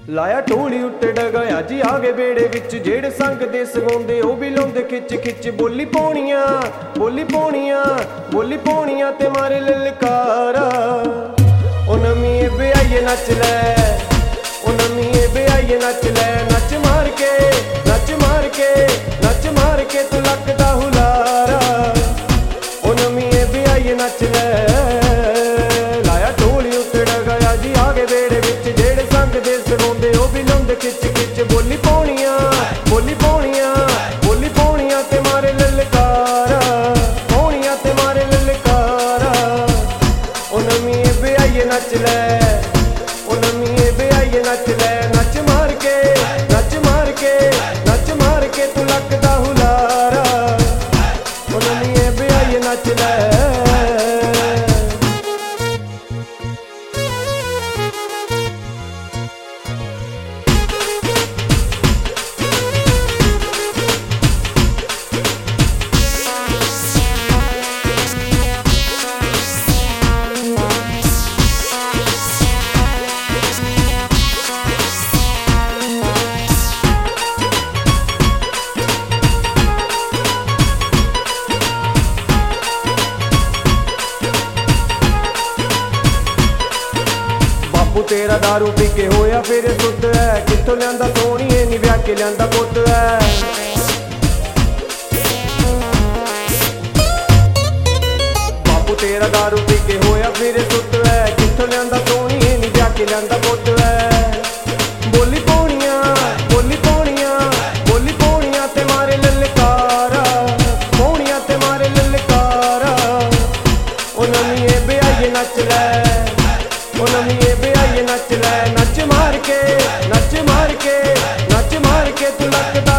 ਲਾਇਆ ਢੋਲੀ ਉੱਤੇ ਡਗਾਇਆ ਜੀ ਆ ਗਏ ਬੇੜੇ ਵਿੱਚ, ਜਿਹੜੇ ਸੰਗ ਦੇ ਸਗਾਉਂਦੇ ਉਹ ਵੀ ਲਾਉਂਦੇ ਖਿੱਚ ਖਿੱਚ। ਬੋਲੀ ਪਾਉਣੀਆਂ ਬੋਲੀ ਪਾਉਣੀਆਂ ਬੋਲੀ ਪਾਉਣੀਆਂ ਤੇ ਮਾਰੇ ਲਲਕਾਰਾ। ਉਹ ਨਵੀਂ ਵਿਆਹੀਏ ਨੱਚ ਲੈ, ਉਹ ਨਵੀਂ ਵਿਆਹੀਏ ਨੱਚ ਲੈ, ਨੱਚ ਮਾਰ ਕੇ ਨੱਚ ਮਾਰ ਕੇ ਨੱਚ ਮਾਰ ਕੇ ਤੂੰ ਲੱਗਦਾ ਹੁਲਾਰਾ। ਉਹ ਨਵੀਂ ਵਿਆਹੀਏ ਨੱਚ ਲੈ, ਲਾਇਆ ਢੋਲੀ ਉੱਤੇ ਡਗਾਇਆ ਜੀ ਆ ਗਏ ਬੇੜੇ ਵਿੱਚ, ਜਿਹੜੇ ਸੰਗ ਦੇ ਸਗਾਉਂਦੇ ਉਹ ਵੀ ਲਾਉਂਦੇ ਖਿੱਚ ਖਿੱਚ। ਬੋਲੀ ਪਾਉਣੀਆਂ ਬੋਲੀ ਪਾਉਣੀਆਂ ਬੋਲੀ ਪਾਉਣੀਆਂ ਤੇ ਮਾਰੇ ਲਲਕਾਰਾ, ਪਾਉਣੀਆਂ ਤੇ ਮਾਰੇ ਲਲਕਾਰਾ। ਉਹ ਨਵੀਂ ਵਿਆਹੀਏ ਨੱਚ ਲੈ, ਉਹ ਨਵੀਂ ਵਿਆਹੀਏ ਨੱਚ ਲੈ, ਨੱਚ ਮਾਰ ਕੇ ਨੱਚ ਮਾਰ ਕੇ ਨੱਚ ਮਾਰ ਕੇ ਤੂੰ ਲੱਗਦਾ ਹੁਲਾਰਾ। ਉਹ ਨਵੀਂ ਵਿਆਹੀਏ ਨੱਚ ਲੈ। ਬਾਪੂ ਤੇਰਾ ਦਾਰੂ ਪੀ ਕੇ ਹੋਇਆ ਫਿਰ ਸੁੱਤ ਹੈ, ਕਿੱਥੋਂ ਲਿਆਂਦਾ ਸੋਹਣੀਏ ਨੀ ਵਿਆਹ ਕੇ ਲਿਆਂਦਾ ਪੁੱਤ ਹੈ। ਬਾਪੂ ਤੇਰਾ ਦਾਰੂ ਪੀ ਕੇ ਹੋਇਆ ਫਿਰ ਸੁੱਤ ਹੈ, ਕਿੱਥੋਂ ਲਿਆਂਦਾ ਸੋਹਣੀਏ ਨੀ ਵਿਆਹ ਕੇ ਲਿਆਂਦਾ ਪੁੱਤ ਹੈ। ਬੋਲੀ ਪਾਉਣੀਆਂ ਬੋਲੀ ਪਾਉਣੀਆਂ ਬੋਲੀ ਪਾਉਣੀਆਂ ਤੇ ਮਾਰੇ ਲਲਕਾਰਾ, ਪਾਉਣੀਆਂ ਤੇ ਮਾਰੇ ਲਲਕਾਰਾ। ਉਹ ਨਵੀਂ ਵਿਆਹੀਏ ਨੱਚ ਲੈ, ਉਹ ਨਵੀਂ ਵਿਆਹੀਏ ਨੱਚ ਲੈ, ਨੱਚ ਮਾਰ ਕੇ ਨੱਚ ਮਾਰ ਕੇ ਨੱਚ ਮਾਰ ਕੇ ਤੂੰ ਲੱਗਦਾ